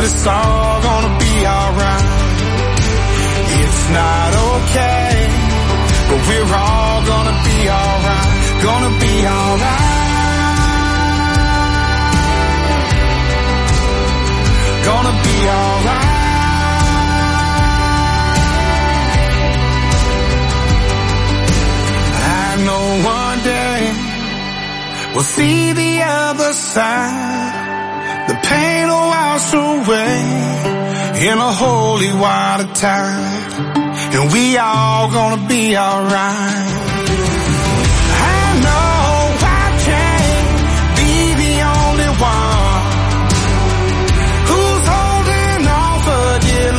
but it's all gonna be alright. It's not okay, but we're all gonna be alright. Gonna be alright. Gonna be alright. I know one day we'll see the other side. The pain will wash away in a holy water tide, and we all gonna be alright. I know I can't be the only one who's holding on for dear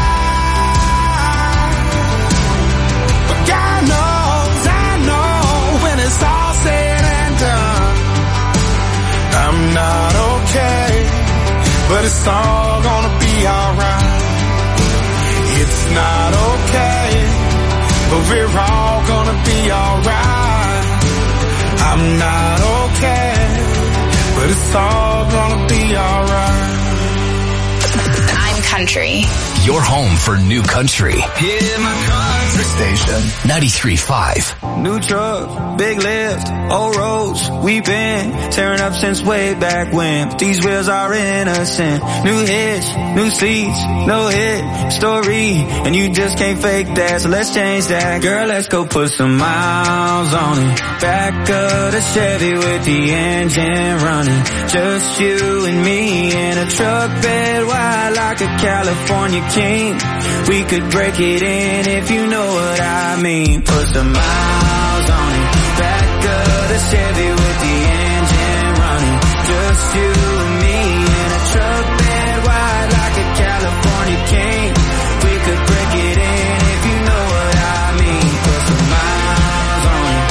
life, but God knows, I know, when it's all said and done, I'm not okay, but it's all gonna be alright. It's not okay, but we're all gonna be alright. I'm not okay, but it's all gonna be alright. I'm country. Your home for new country. Yeah, my country station. 93.5. New truck, big lift, old roads. We've been tearing up since way back when. But these wheels are innocent. New hits, new seats, no hit story, and you just can't fake that. So let's change that, girl. Let's go put some miles on it. Back of the Chevy with the engine running. Just you and me in a truck bed wide like a California king. We could break it in if you know what I mean. Put some miles on it. Back of the Chevy with the engine running. Just you and me in a truck bed wide like a California king. We could break it in if you know what I mean. Put some miles on it.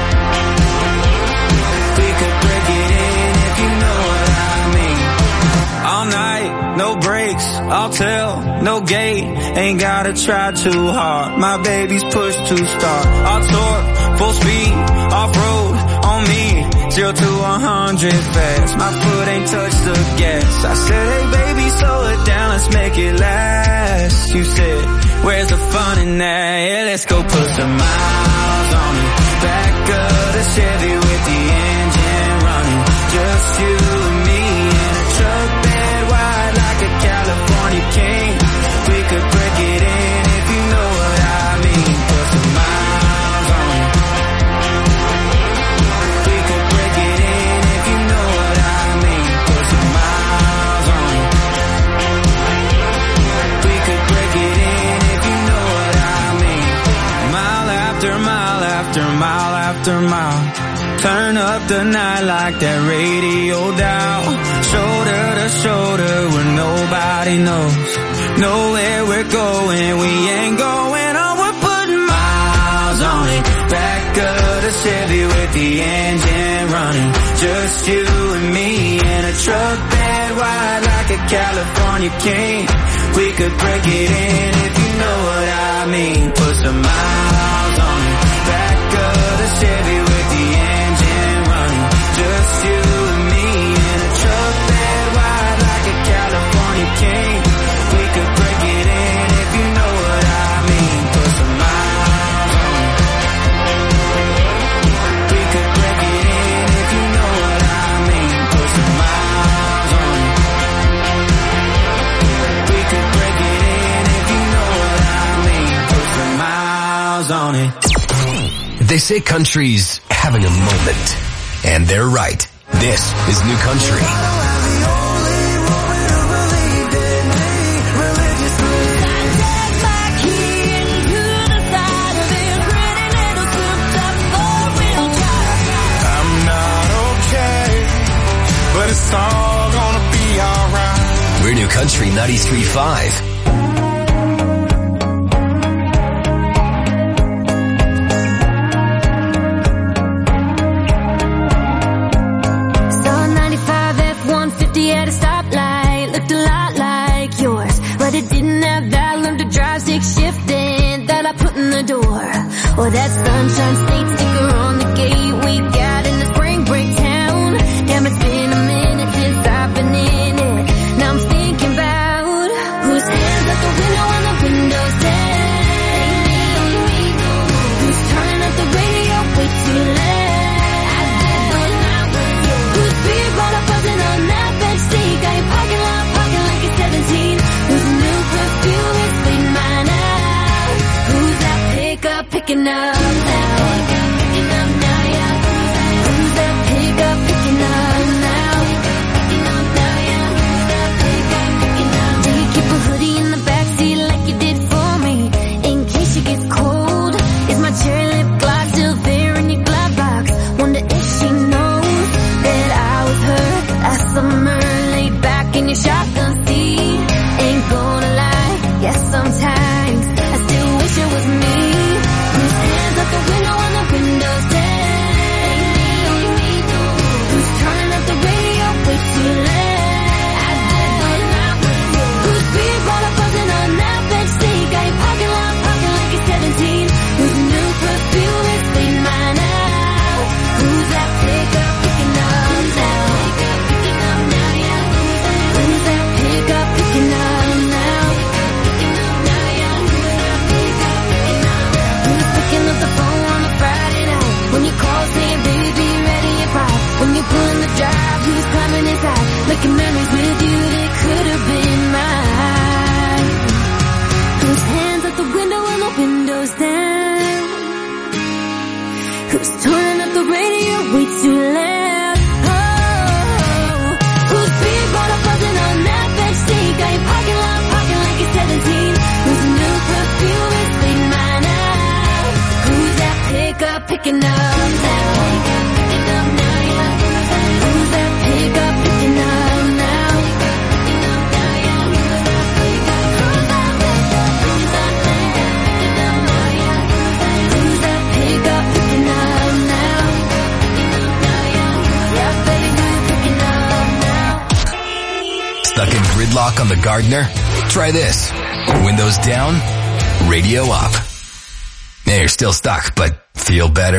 We could break it in if you know what I mean. All night, no breaks, I'll tell, no gate, ain't gotta try too hard. My baby's push to start. I'll torque, full speed, off-road, on me, 0 to 100 fast. My foot ain't touched the gas. I said, hey baby, slow it down, let's make it last. You said, where's the fun in that? Yeah, let's go put some miles on it. Back of the Chevy with the engine running. Just you and me in a truck bed wide like a California king. We could break it in if you know what I mean. Put some miles on it. We could break it in if you know what I mean. Put some miles on it. We could break it in if you know what I mean. Mile after mile after mile after mile. Turn up the night like that radio dial. Shoulder to shoulder where nobody knows. Know where we're going, we ain't going on. We're putting miles on it. Back of the Chevy with the engine running. Just you and me in a truck bed wide like a California king. We could break it in if you know what I mean. Put some miles on it. Back of the Chevy with the engine running. Just you and me in a truck bed wide like a California king. We could break it in if you know what I mean. Put some miles on it. We could break it in if you know what I mean. Put some miles on it. We could break it in if you know what I mean. Put some miles on it. They say country's having a moment, and they're right. This is New Country. But it's all gonna be alright. We're New Country 93.5. Saw 95 F-150 at a stoplight, looked a lot like yours, but it didn't have that learn to drive stick shifting that I put in the door, or that Sunshine State sticker on the gate we got in the spring break town. Damn, it's been a minute since I've been in it. Now I'm thinking about picking up now? Picking up now, yeah. Who's that pickup picking up now? Picking up now, yeah. Who's that pickup picking up? Do you keep a hoodie in the backseat like you did for me, in case it gets cold? Is my cherry lip gloss still there in your glove box? Wonder if she knows that I was her last summer, laid back in your shotgun seat. Ain't gonna lie, yes, sometimes I still wish it was me. Whose hands out the window on the window's down? Who's turning up the radio way too loud? I did but not with you. Whose beer bottle buzzing on that bench seat? Got your parking lot parking like you're 17. Whose new perfume is clean mine out? Who's that pickup picking up now? Picking up now, yeah. Who's that pickup picking up now? Picking up now, yeah. Who's that pickup picking up? Who's picking up the phone on a Friday night when you call saying baby be ready and ride? When you pull in the drive, who's climbing inside, making memories with you that could have been mine? Whose hands out the window when the window's down? Who's turning up the radio way too loud? Oh, whose beer bottle buzzing on that bench seat? Got your parking lot parking like you're 17. Whose new perfume is clean mine out? Who's that pickup picking up now? Picking up now, yeah. Who's that pickup picking up now? Picking up now, yeah. Who's that pickup? Who's that pickup? Who's that picking up now, yeah? Who's that pickup picking up now? Picking up now, yeah. Yeah, baby, who's picking up now? Stuck in gridlock on the Gardner? Try this. Windows down, radio up. Yeah, you're still stuck, but feel better?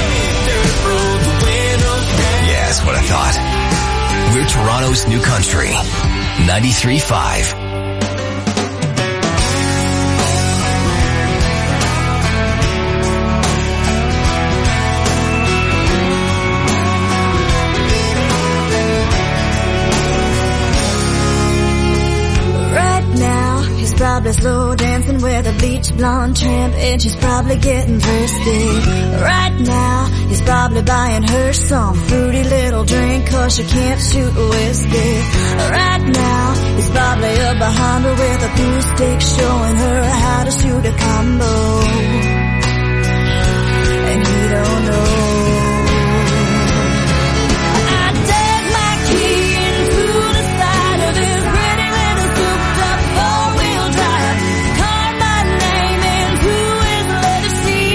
Yeah, that's what I thought. We're Toronto's new country. 93.5. Right now, he's probably slow dancing with a bleach blonde tramp, and she's probably getting thirsty. Right now, he's probably buying her some fruity little drink, cause she can't shoot whiskey. Right now, he's probably up behind her with a blue stick, showing her how to shoot a combo. And he don't know. I dug my key into the side of his pretty little souped up four-wheel drive, carved my name into his leather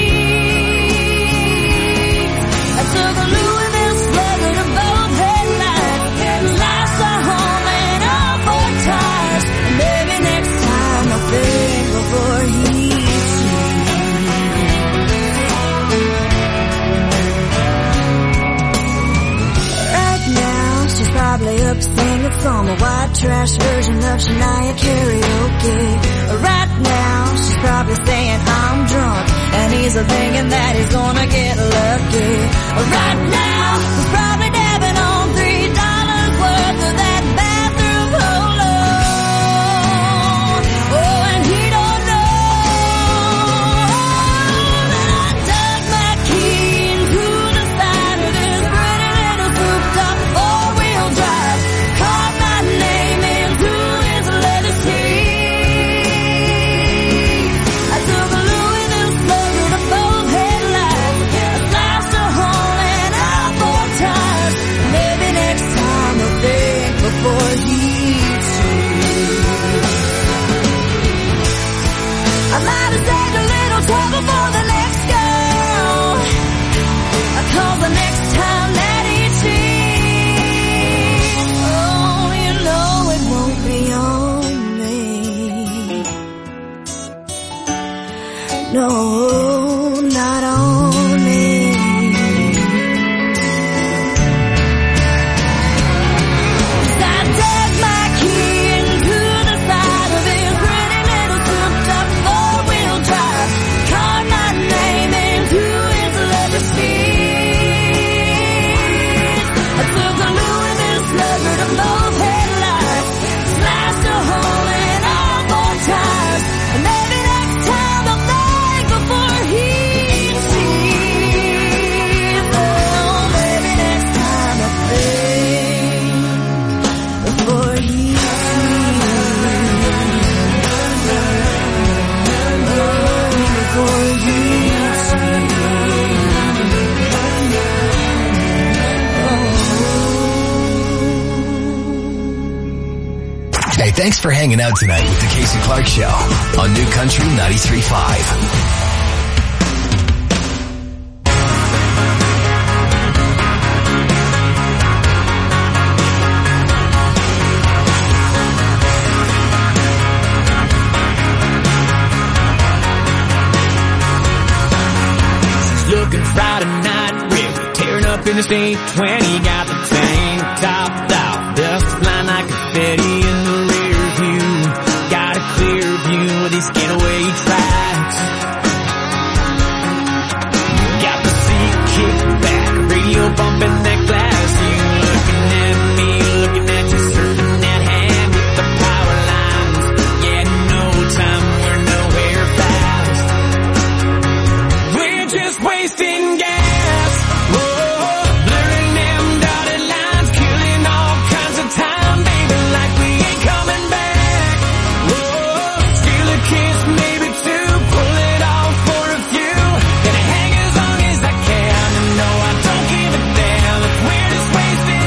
seat. I took a Louisville Slugger to both headlights, sliced a home and all four tires. Maybe next time I'll think before he probably up singing some white trash version of Shania karaoke. Right now, she's probably saying I'm drunk, and he's thinking that he's gonna get lucky. Right now, he's probably dabbing on $3 worth of that bathroom polo. Oh, and he don't know that I dug my key into the side of his pretty little souped up four-wheel drive, carved my name into his leather seat. I took a Louisville Slugger to both headlights, I sliced a hole and all four tires. Maybe next time I'll think before he shoots. I might have saved a little trouble for the next girl, cause the next time that he cheats, oh, you know it won't be on me. No, not on me. I dug my key into the side of his pretty little souped up four-wheel drive, carved my name into his leather seat. I took a Louisville Slugger to both headlights, sliced a hole in all four tires. And maybe next time I'll think before he Hey, thanks for hanging out tonight with the Casey Clark Show on New Country 93.5. Looking Friday night, really tearing up in the state 20. Got the tank topped off, dust flying like confetti in the rear view. Got a clear view of these getaway tracks. Got the seat kicked back, radio bumping that glass. You looking at me, looking at you, surfing that hand with the power lines. Yeah, no time, we're nowhere fast. We're just wasting gas. Whoa, blurring them dotted lines, killing all kinds of time, baby, like we ain't coming back. Whoa, steal a kiss, maybe two, pull it off for a few. Gonna hang as long as I can, and no, I don't give a damn if we're just wasting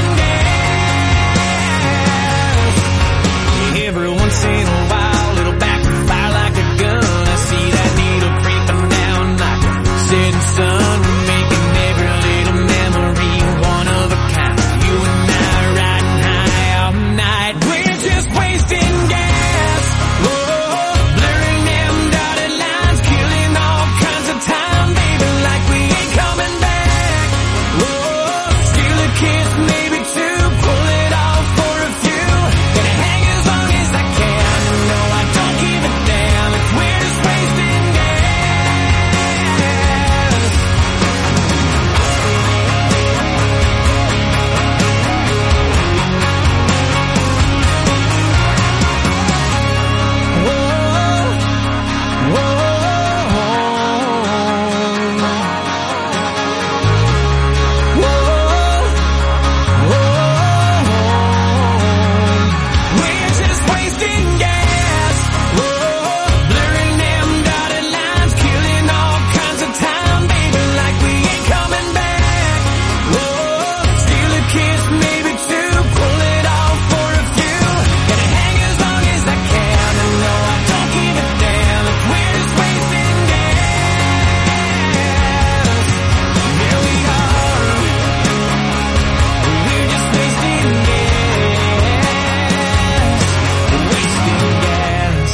gas. Every once in a while, it'll backfire like a gun. I see that needle creeping down like a setting sun, making every little memory one of a kind. You and I riding high all night. We're just wasting gas. Whoa, blurring them dotted lines, killing all kinds of time, baby, like we ain't coming back. Whoa, steal a kiss, maybe two, pull it off for a few. Gonna hang as long as I can, and no, I don't give a damn if we're just wasting gas. We're just wasting gas. Blurring them dotted lines, killing all kinds of time, baby, like we ain't coming back. Steal a kiss, maybe two, pull it off for a few. Gonna hang as long as I can, and no, I don't give a damn if we're just wasting gas. Here we are, we're just wasting gas, wasting gas.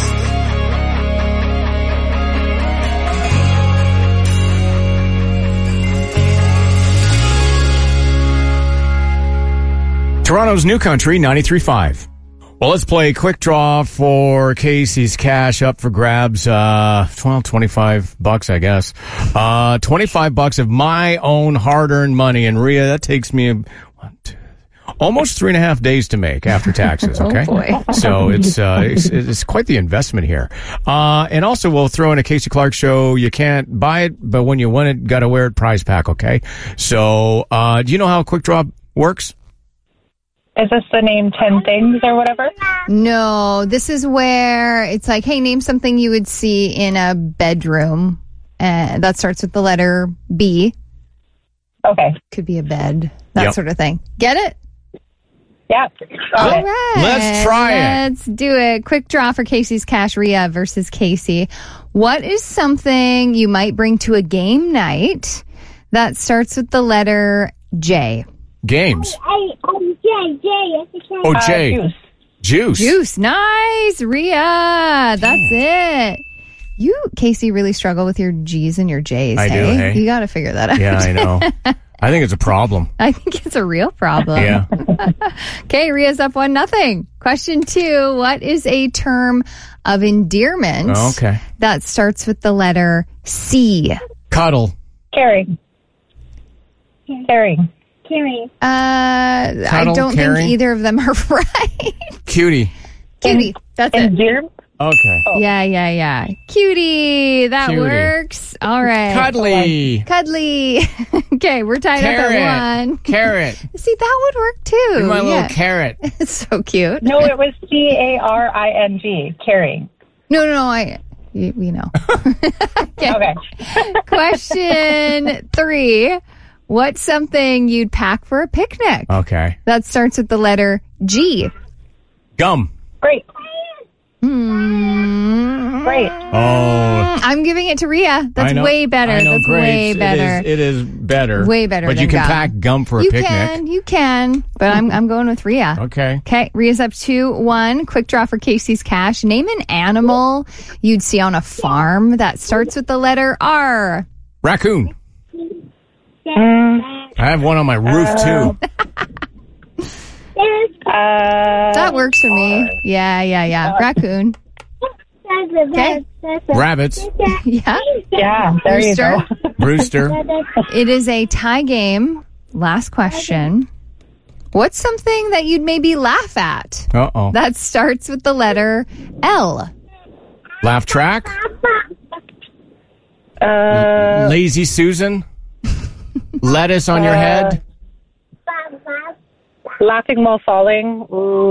Toronto's New Country 93.5. Well, let's play a quick draw for Casey's cash up for grabs. $25, I guess. $25 of my own hard-earned money. And Rhea, that takes me almost 3.5 days to make after taxes. Okay. Oh, boy. So it's quite the investment here. And also we'll throw in a Casey Clark show. You can't buy it, but when you win it, gotta wear it prize pack. Okay. So, do you know how a quick draw works? Is this the name 10 things or whatever? No, this is where it's like, hey, name something you would see in a bedroom. That starts with the letter B. Okay. Could be a bed, that Yep. sort of thing. Get it? Yeah. All Got it. right. Let's try it. Let's do it. Quick draw for Casey's cash. Rhea versus Casey. What is something you might bring to a game night that starts with the letter J? Games. Oh, Juice. Juice. Juice. Nice, Rhea. That's it. You, Casey, really struggle with your G's and your J's. I do, hey? You got to figure that out. Yeah, I know. I think it's a problem. I think it's a real problem. Yeah. Okay, Rhea's up 1-0. Question 2. What is a term of endearment Okay. that starts with the letter C? Cuddle. Caring. I don't caring? think either of them are right. Cutie. Cutie. That's it. Endear. Okay. Yeah. Cutie. That Cutie. works. All right. Cuddly. Cuddly. Okay, we're tied up at 1. Carrot. See, that would work too. You're my Yeah. little carrot. It's so cute. No, it was caring. Caring. No. We know. Okay. Question 3. What's something you'd pack for a picnic Okay. that starts with the letter G? Gum. Great. Right. Oh, I'm giving it to Rhea. That's way better. I know, That's grapes. way better. It is better. Way better But than you can gum. pack gum for a picnic. You can. But I'm going with Rhea. Okay. Okay, Rhea's up 2-1. Quick draw for Casey's cash. Name an animal you'd see on a farm that starts with the letter R. Raccoon. I have one on my roof, too. That works for me. Yeah. Raccoon. Okay. Rabbits. Yeah. Yeah, there Rooster. you go. Rooster. It is a tie game. Last question. What's something that you'd maybe laugh at Uh-oh. that starts with the letter L? Laugh track. Lazy Susan. Lettuce on your head. Laughing while falling.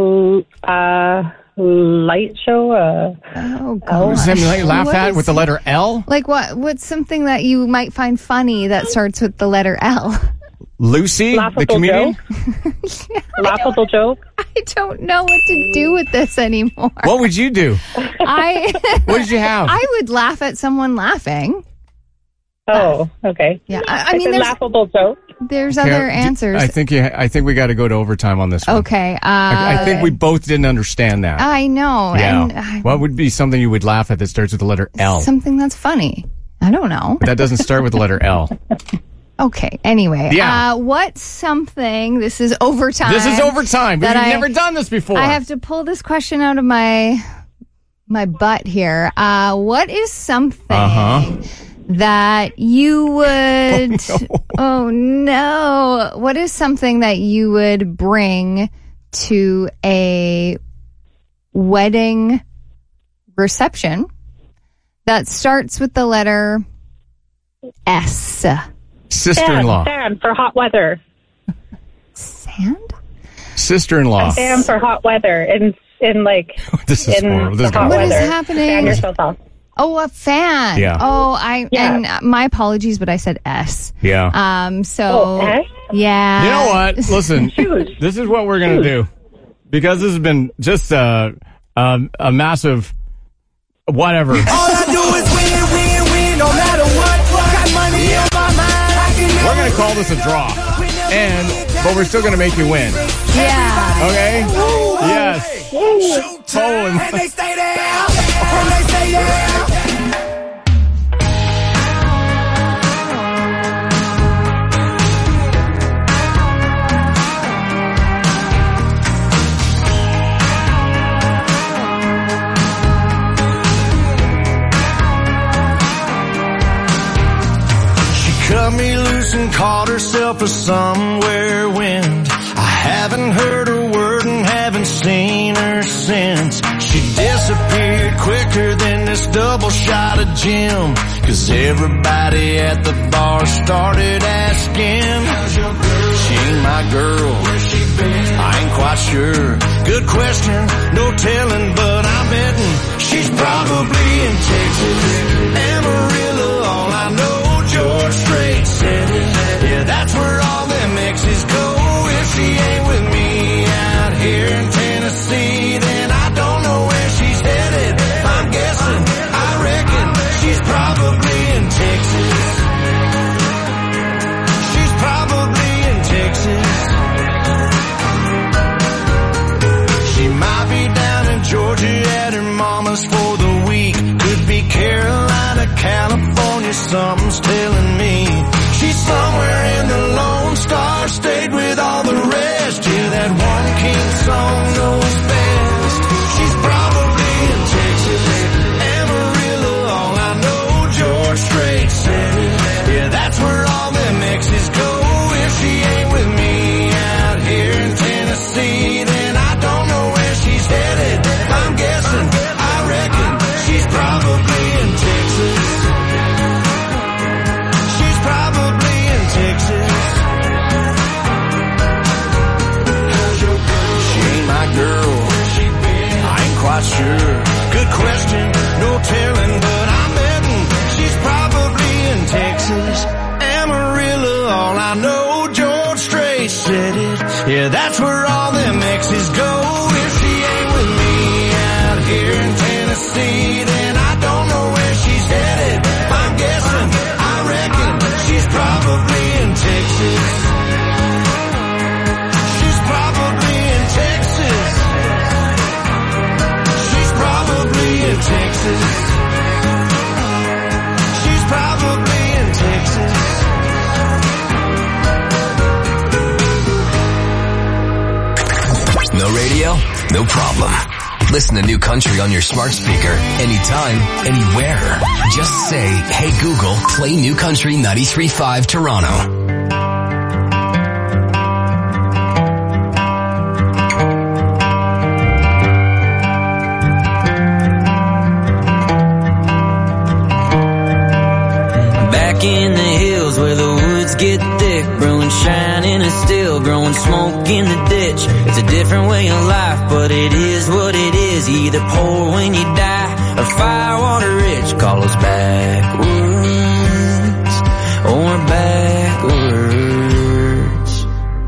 Light show. Oh, God. Something like laugh What at is with the letter L. Like what? What's something that you might find funny that starts with the letter L? Lucy, the Laughable comedian. Laughable joke. I don't know what to do with this anymore. What would you do? What did you have? I would laugh at someone laughing. Oh, okay. Yeah, I It's mean, a laughable joke. there's other Okay, answers. I think we got to go to overtime on this one. Okay. I think we both didn't understand that. I know. Yeah. And What would be something you would laugh at that starts with the letter L? something that's funny. I don't know. But that doesn't start with the letter L. Okay. Anyway. Yeah. What's something? This is overtime. This is overtime. We've that never done this before. I have to pull this question out of my butt here. What is something that you would? Oh no! What is something that you would bring to a wedding reception that starts with the letter S? Sister-in-law. Sand for hot weather. Sand? Sister-in-law. Sand for hot weather. In like. This is in horrible. This is the hot gonna- What is weather. happening? Fan yourself off. Oh, a fan. Yeah. Oh, Yeah. and my apologies, but I said S. Yeah. So Oh, S? yeah. You know what? Listen, Shoes. this is what we're going to do. Because this has been just a massive whatever. All I do is win, no matter what. Got money on my mind. I can We're going to call this a draw. But we're still going to make you win. Yeah. Okay? Yes. Poland. And they stay there. And they stay there. Cut me loose and caught herself a somewhere wind. I haven't heard a word and haven't seen her since. She disappeared quicker than this double shot of gin. 'Cause everybody at the bar started asking, how's your girl? She ain't my girl. Where's she been? I ain't quite sure. Good question, no telling, but I'm betting she's probably in Texas. Amarillo, all I know. George Strait said it. Yeah, that's where all them exes go. If she ain't with me out here in Tennessee, then I don't know where she's headed. I'm guessing, I reckon she's probably in Texas. She's probably in Texas. She might be down in Georgia at her mama's for the week. Could be Carolina, California, something's telling me. She's somewhere in the Lone Star State with all the rest. Yeah, that one king song knows best. She's probably in Texas. Amarillo, all I know, George Strait said it. Yeah, that's where all them exes go. If she ain't with me out here in Tennessee, then I don't know where she's headed. I'm guessing, I reckon she's probably in Texas. She's probably in Texas. She ain't my girl. I ain't quite sure. Good question, no telling, but I'm betting she's probably in Texas. Amarillo, all I know, George Strait said it. Yeah, that's where all them exes go. If she ain't with me out here in Texas. No problem. Listen to New Country on your smart speaker anytime, anywhere. Just say, hey Google, play New Country 93.5 Toronto. Back in the hills where the woods get thick, brewing shining and still growing smoke in the ditch. It's a different way of life, but it is what it is. You either poor when you die or firewater rich. Call us backwards or backwards.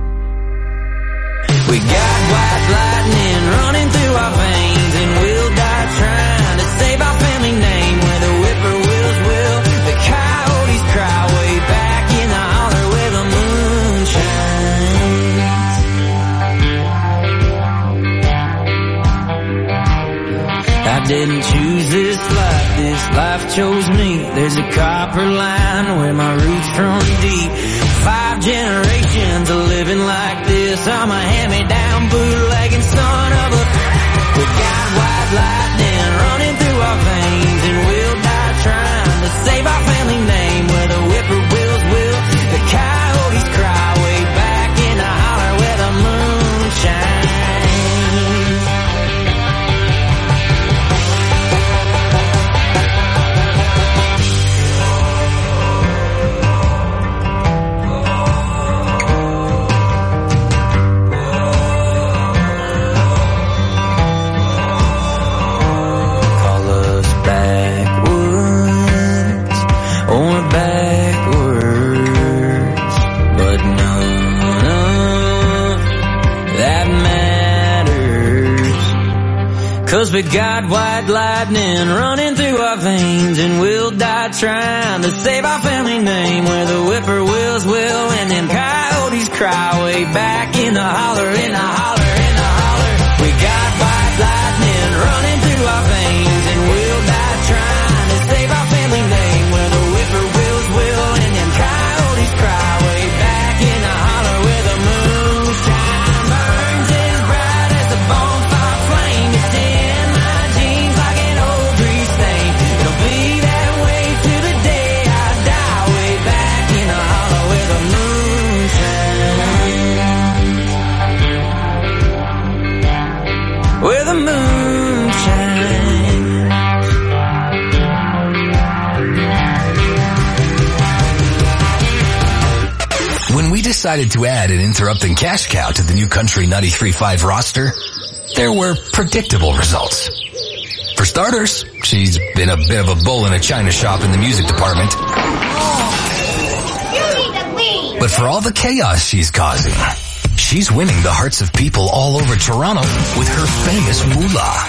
We got white lightning running through our veins, and we'll die trying to save our family name. Where the whippoorwills will, the coyotes cry way back in the holler where the moon shines. I didn't choose this life chose me. There's a copper line where my roots run deep. 5 generations of living like this. I'm a hand-me-down bootlegging son of a... We got white lightning running through our veins, and we'll die trying to save our family name. Where the whippoorwills will, the coyotes cry way back in the holler where the moon shines. Cause we got white lightning running through our veins, and we'll die trying to save our family name. Where the whippoorwills will, and them coyotes cry way back in the holler, in the holler, in the holler. We got white lightning running through our veins, and we'll die trying to save our family name. Where the whippoorwills will, and them coyotes cry way back in the holler where the moonshine burns as bright as a bonfire flame. It's in my jeans like an old grease stain. It'll be that way to the day I die, way back in the holler where the moon shines. Where the moon shines. When we decided to add an interrupting cash cow to the New Country 93.5 roster, there were predictable results. For starters, she's been a bit of a bull in a china shop in the music department. But for all the chaos she's causing, she's winning the hearts of people all over Toronto with her famous moolah.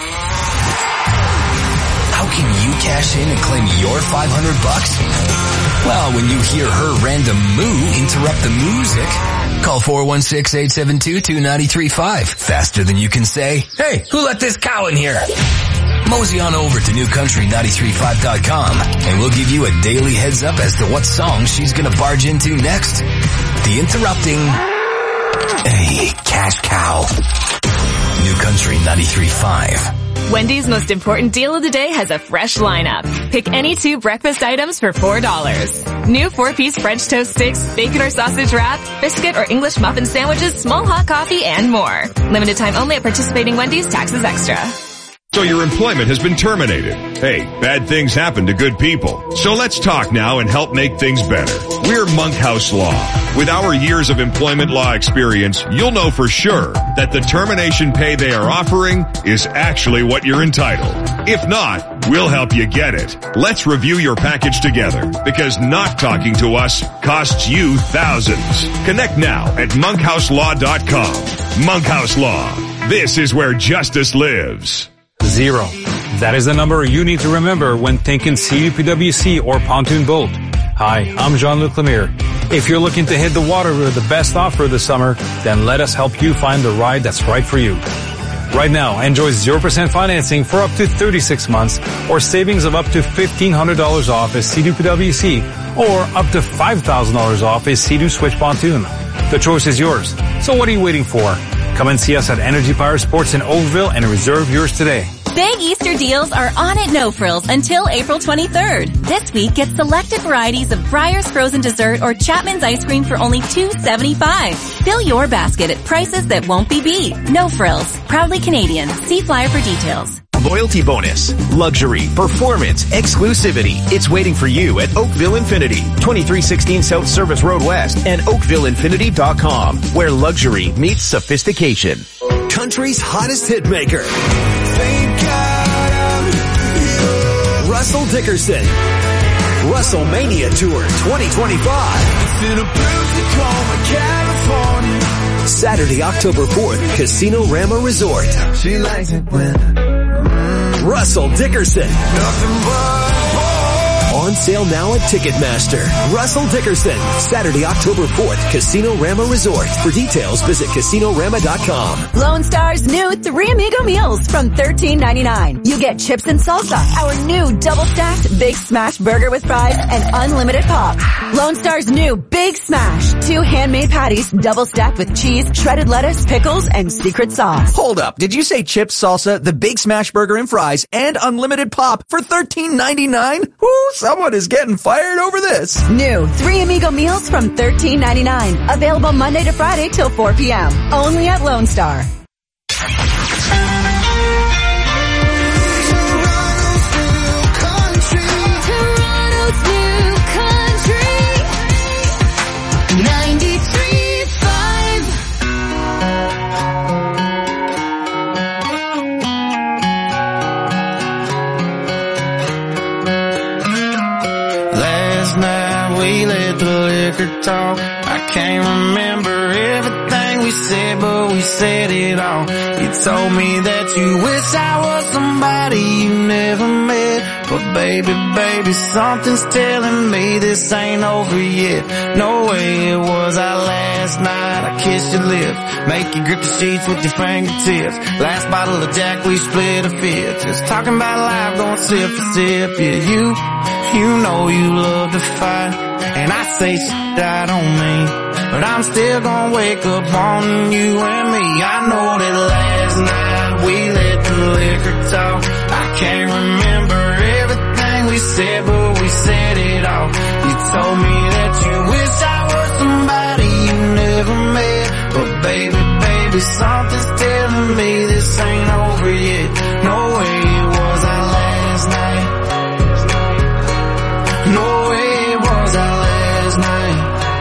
How can you cash in and claim your $500? Well, when you hear her random moo interrupt the music, call 416-872-2935. Faster than you can say, hey, who let this cow in here? Mosey on over to newcountry935.com and we'll give you a daily heads up as to what song she's gonna barge into next. The interrupting, hey, cash cow. New Country 93.5. Wendy's most important deal of the day has a fresh lineup. Pick any 2 breakfast items for $4. New 4-piece French toast sticks, bacon or sausage wrap, biscuit or English muffin sandwiches, small hot coffee, and more. Limited time only at participating Wendy's, taxes extra. So your employment has been terminated. Hey, bad things happen to good people. So let's talk now and help make things better. We're Monkhouse Law. With our years of employment law experience, you'll know for sure that the termination pay they are offering is actually what you're entitled. If not, we'll help you get it. Let's review your package together, because not talking to us costs you thousands. Connect now at monkhouselaw.com. Monkhouse Law. This is where justice lives. 0. That is the number you need to remember when thinking CDPWC or pontoon boat. Hi, I'm Jean-Luc Lemire. If you're looking to hit the water with the best offer this summer, then let us help you find the ride that's right for you. Right now, enjoy 0% financing for up to 36 months or savings of up to $1,500 off a CDPWC or up to $5,000 off a Sea-Doo Switch pontoon. The choice is yours. So what are you waiting for? Come and see us at Energy Power Sports in Oakville and reserve yours today. Big Easter deals are on at No Frills until April 23rd. This week, get selected varieties of Breyer's frozen dessert or Chapman's ice cream for only $2.75. Fill your basket at prices that won't be beat. No Frills. Proudly Canadian. See flyer for details. Loyalty bonus, luxury, performance, exclusivity. It's waiting for you at Oakville Infinity, 2316 South Service Road West and oakvilleinfinity.com, where luxury meets sophistication. Country's hottest hit maker. Russell Dickerson. WrestleMania Tour 2025. Saturday, October 4th, Casino Rama Resort. She likes it when Russell Dickerson. On sale now at Ticketmaster. Russell Dickerson. Saturday, October 4th, Casino Rama Resort. For details, visit casinorama.com. Lone Star's new 3 Amigo meals from $13.99. You get chips and salsa, our new double-stacked Big Smash burger with fries and unlimited pop. Lone Star's new Big Smash. 2 handmade patties, double-stacked with cheese, shredded lettuce, pickles, and secret sauce. Hold up. Did you say chips, salsa, the Big Smash burger and fries, and unlimited pop for $13.99? Woo! Someone is getting fired over this. New 3 Amigo meals from $13.99. Available Monday to Friday till 4 p.m. Only at Lone Star. Talk. I can't remember everything we said, but we said it all. You told me that you wish I was somebody you never met. But baby, something's telling me this ain't over yet. No way it was our last night. I kissed your lips, make you grip the sheets with your fingertips. Last bottle of Jack, we split a fifth. Just talking about life, going sip for sip. Yeah, you know you love to fight. And I say shit I don't mean, but I'm still gonna wake up on you and me. I know that last night we let the liquor talk. I can't remember everything we said, but we said it all. You told me that you wish I was somebody you never met. But baby, something's telling me this ain't over yet. No way it was our last night. No way it was our last night.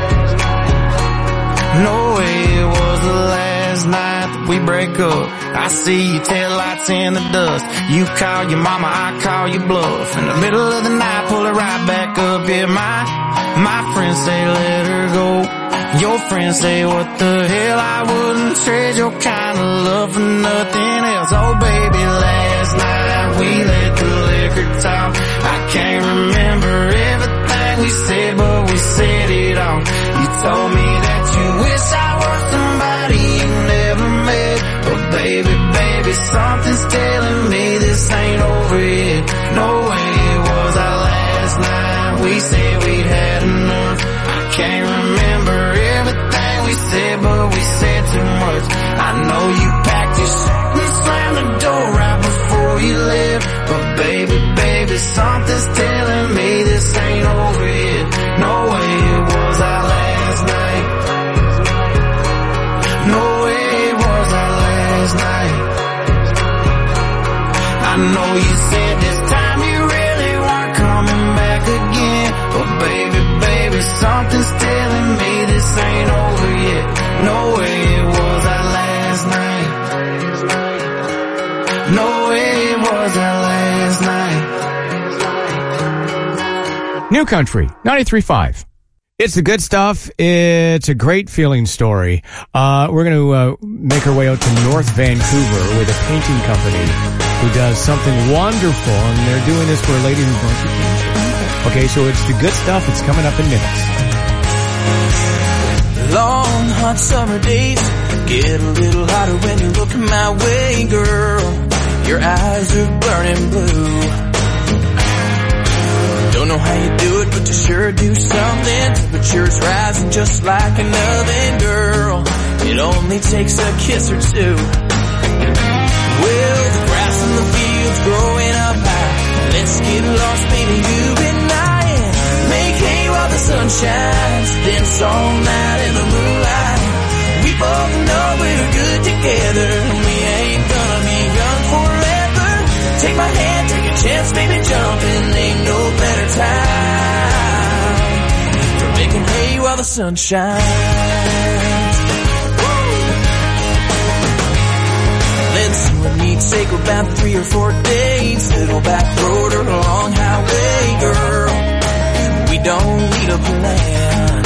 No way it was the last night that we break up. I see your taillights in the dust. You call your mama, I call your bluff. In the middle of the night, pull it right back up. Yeah, my friends say let her go. Your friends say what the hell, I wouldn't trade your kind of love for nothing else. Oh baby, last night we let the liquor talk. I can't remember everything we said, but we said it all. You told me that you wish I was somebody you never met. But baby, something's telling me this ain't over yet. No way it was our last night. We said we'd had enough. I can't remember everything we said, but we said too much. I know you packed your shit and slammed the door right before you left. But baby, something's telling me this ain't over yet. No way it was our last night. No way it was our last night. I know you said this time you really weren't coming back again. But baby, something's telling me this ain't over yet. No way it was our last night. No way it was our last night. New Country, 93.5. It's the good stuff. It's a great feeling story. We're going to make our way out to North Vancouver with a painting company who does something wonderful, and they're doing this for a lady who's going to paint. Okay, so it's the good stuff. It's coming up in minutes. Long, hot summer days get a little hotter when you look my way, girl. Your eyes are burning blue. Don't know how you do it, but you sure do something. Temperatures rising just like an oven, girl. It only takes a kiss or two. Well, the grass in the field's growing up high. Let's get lost, baby, you and I, and make hay while the sun shines. Dance all night in the moonlight. We both know we're good together. We ain't gonna be young forever. Take my hand, take a chance, baby, jumping. Ain't no better time for making hay while the sun shines. Let's need take about 3 or 4 days. Little back road or a long highway, girl. We don't need a plan.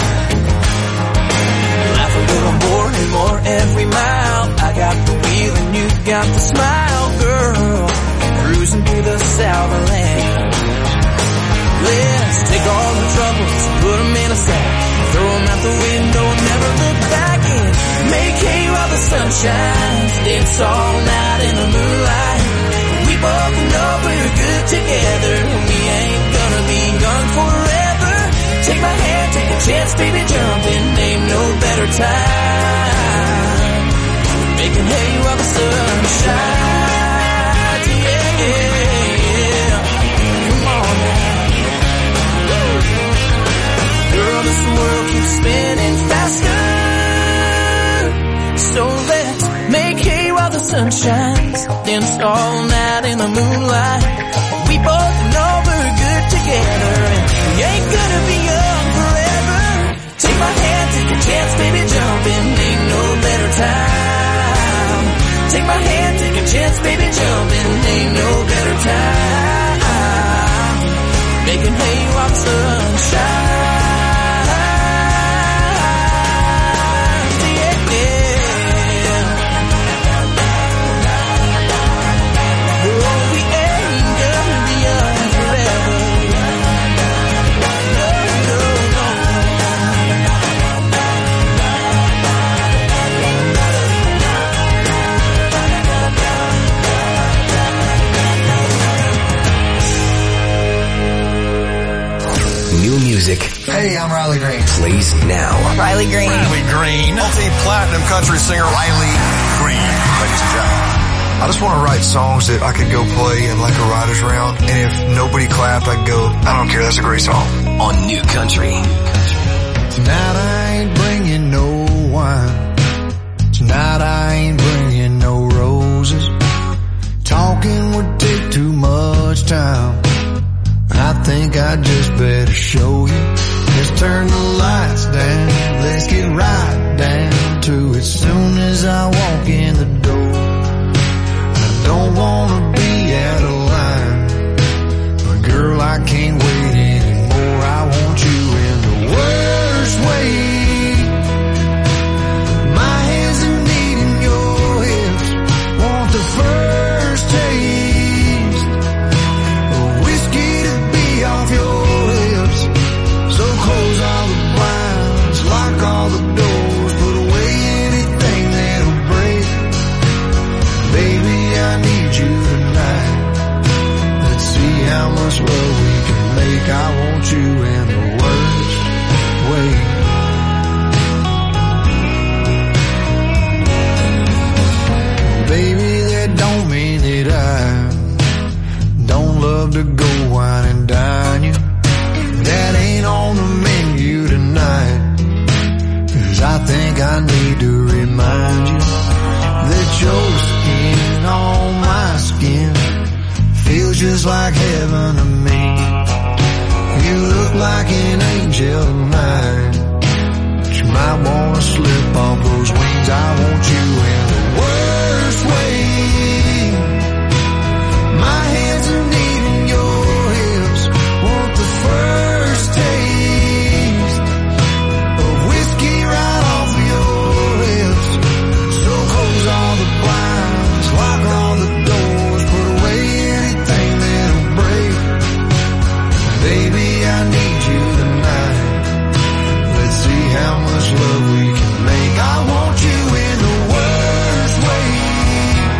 Laugh a little more and more every mile. I got the wheel and you got the smile, girl. Cruising through the Southland. Let's take all the troubles, put them in a sack, throw them out the window and never look back in. Make hay while the sun shines. Dance all night in the moonlight. We both know we're good together. We ain't gonna be young forever. Take my hand, take a chance, baby, jumping. Ain't no better time than making hay while the sun shines. Yeah, yeah. Come on now. Girl, this world keeps spinning faster. So let's make hay while the sun shines. Dance all night in the moonlight. We both know we're good together. And we ain't gonna be young forever. Take my hand, take a chance, baby, jumping. Ain't no better time. Take my hand, take a chance, baby, jumping. Ain't no better time. Making hay while the sun shines. Music. Hey, I'm Riley Green. Plays now. Riley Green. Multi-platinum country singer Riley Green. Ladies and gentlemen. I just want to write songs that I could go play in like a writer's round. And if nobody clapped, I'd go, I don't care, that's a great song. On New Country. Tonight I ain't bringing no wine. Tonight I ain't bringing no roses. Talking would take too much time. I think I just better show you. Let's turn the lights down. Let's get right down to it soon as I walk in the door. I don't wanna be out of line, but girl, I can't wait anymore. I want you in the worst way. My hands are needing your hips. Want the first taste of whiskey to be off your lips. So close all the blinds, lock all the doors, put away anything that'll break. Baby, I need you tonight. Let's see how much love we can make. I want you in the worst way. Baby, that don't mean that I don't love to go wine and dine you. That ain't on the menu tonight. 'Cause I think I need to remind you that your skin on my skin feels just like heaven to me. You look like an angel tonight, but you might wanna slip off those wings. I want you in the worst way. My hands are needing your hips. Want the first taste of whiskey right off of your lips. So close all the blinds, lock all the doors, put away anything that'll break. Baby, I need you tonight. Let's see how much love we can make. I want you in the worst way.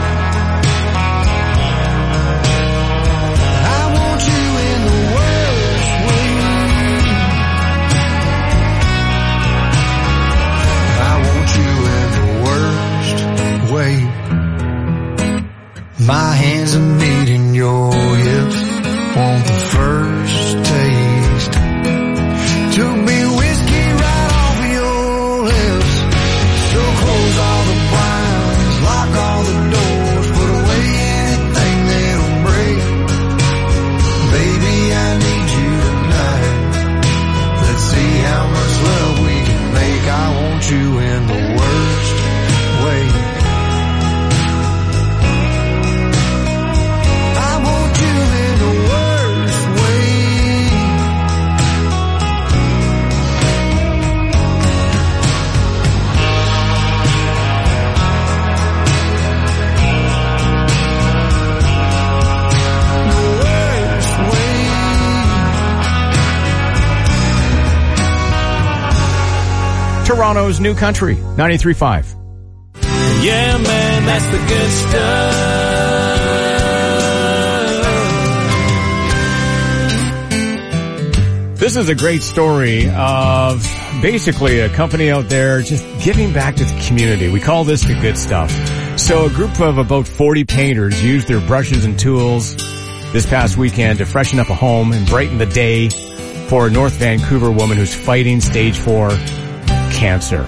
My hands are meeting your hips. Want the first taste to be whiskey right off your lips. So close all the blinds, lock all the doors, put away anything that'll break. Baby, I need you tonight. Let's see how much love we can make. I want you in the worst way. I want you in the worst way. Toronto's New Country, 93.5. Yeah, man, that's the good stuff. This is a great story of basically a company out there just giving back to the community. We call this the good stuff. So a group of about 40 painters used their brushes and tools this past weekend to freshen up a home and brighten the day for a North Vancouver woman who's fighting stage 4 cancer.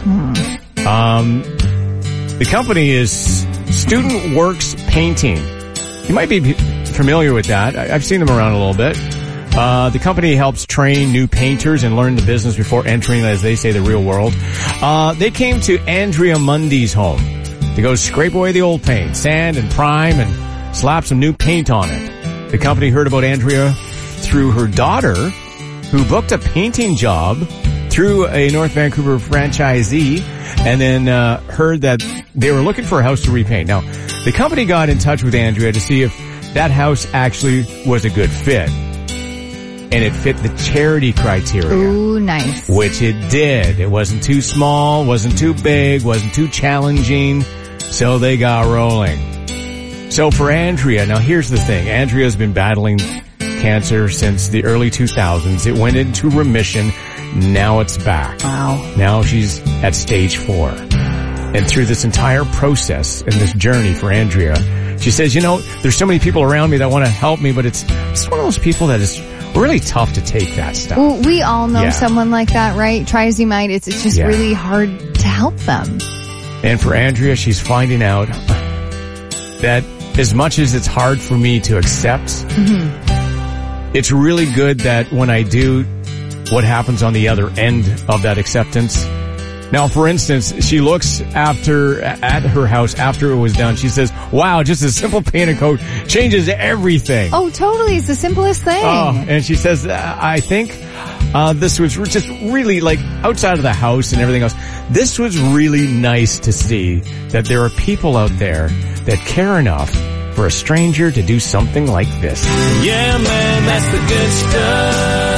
The company is Student Works Painting. You might be familiar with that. I've seen them around a little bit. The company helps train new painters and learn the business before entering, as they say, the real world. They came to Andrea Mundy's home to go scrape away the old paint, sand and prime, and slap some new paint on it. The company heard about Andrea through her daughter, who booked a painting job through a North Vancouver franchisee, and then heard that they were looking for a house to repaint. Now, the company got in touch with Andrea to see if that house actually was a good fit. And it fit the charity criteria. Ooh, nice. Which it did. It wasn't too small, wasn't too big, wasn't too challenging, so they got rolling. So for Andrea, now here's the thing. Andrea's been battling cancer since the early 2000s. It went into remission. Now it's back. Wow. Now she's at stage 4. And through this entire process and this journey for Andrea, she says, you know, there's so many people around me that want to help me, but it's one of those people that is really tough to take that stuff. Well, we all know someone like that, right? Try as you might, it's just really hard to help them. And for Andrea, she's finding out that as much as it's hard for me to accept, it's really good that when I do, what happens on the other end of that acceptance. Now, for instance, she looks at her house after it was done. She says, wow, just a simple paint and coat changes everything. Oh, totally. It's the simplest thing. Oh, and she says, I think this was just really, like, outside of the house and everything else, this was really nice to see that there are people out there that care enough for a stranger to do something like this. Yeah, man, that's the good stuff.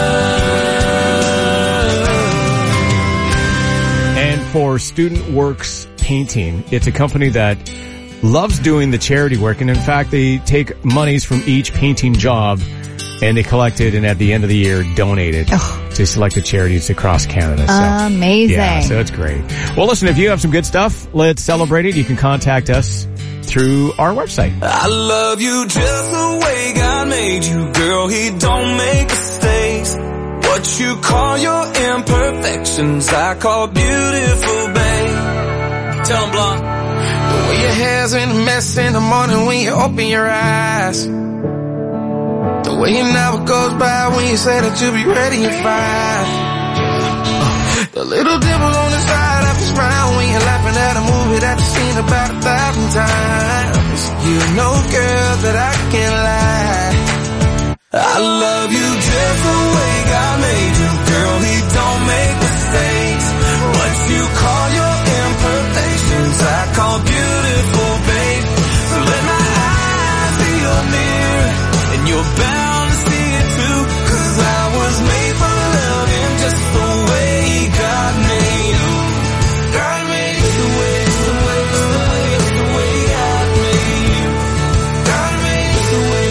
For Student Works Painting, it's a company that loves doing the charity work, and in fact, they take monies from each painting job and they collect it, and at the end of the year, donate it to selected charities across Canada. So, amazing. Yeah, so it's great. Well, listen, if you have some good stuff, let's celebrate it. You can contact us through our website. I love you just the way God made you, girl. He don't make mistakes. What you call your imperfections, I call beautiful, babe. Tell 'em, Blonde. The way your hair's in a mess in the morning when you open your eyes. The way your hour goes by when you say that you'll be ready at 5. The little dimple on the side of your smile when you're laughing at a movie that you've seen about 1,000 times. You know, girl, that I can't lie. I love you just the way God made you, girl. He don't make mistakes. What you call your imperfections, I call beautiful, babe. So let my eyes be your mirror, and you're bound to see it too. 'Cause I was made for loving just the way God made you. God made you the way God made you. God made you the way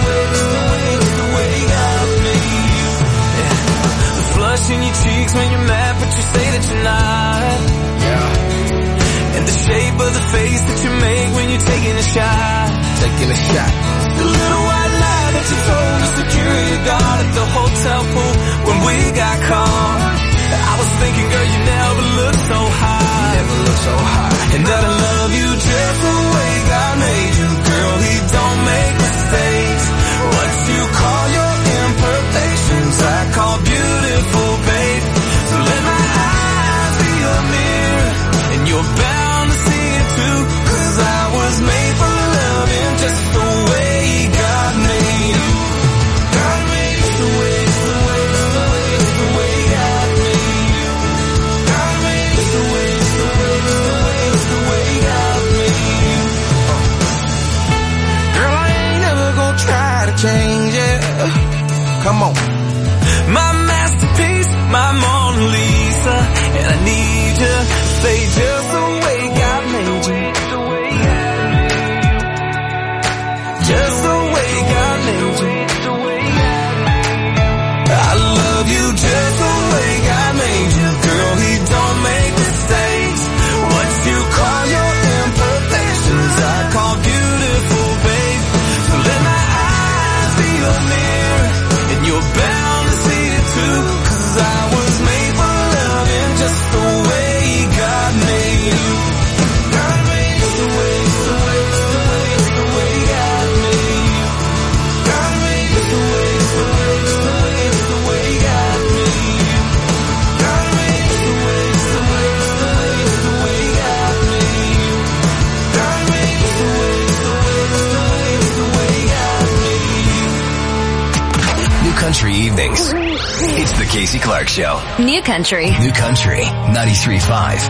in your cheeks when you're mad, but you say that you're not. Yeah. And the shape of the face that you make when you're taking a shot. Take taking a shot. The little white lie that you told the security guard at the hotel pool when we got caught. I was thinking, girl, you never looked so high. Never looked so high. And that I love you just the way God made you. Girl, He don't make mistakes. What you call your imperfections, I call beautiful, babe. So let my eyes be your mirror, and you're bound to see it too. 'Cause I was made for loving just the way God made you. God made you the way, the way, the way, the way God made you. God made you the way, the way, the way, the way God made you. Girl, I ain't never gonna try to change it. Come on. My masterpiece, my Mona Lisa, and I need you to stay just the way God made you. Just the way God made you. I love you just the way God made you. Girl, He don't make mistakes. What you call your imperfections, I call beautiful, babe. So let my eyes be your mirror, and you're bound to see it too. 'Cause I was made for loving just the way God made you. God made you the way, the way, the way, the way God made you. God made you the way, the way, the way, the way God made you. God made you the way, the way, the way, the way God made you. God made you the way, the way, the way, the way God made you. New Country Evenings. It's the Casey Clark Show. New Country. New Country 93.5.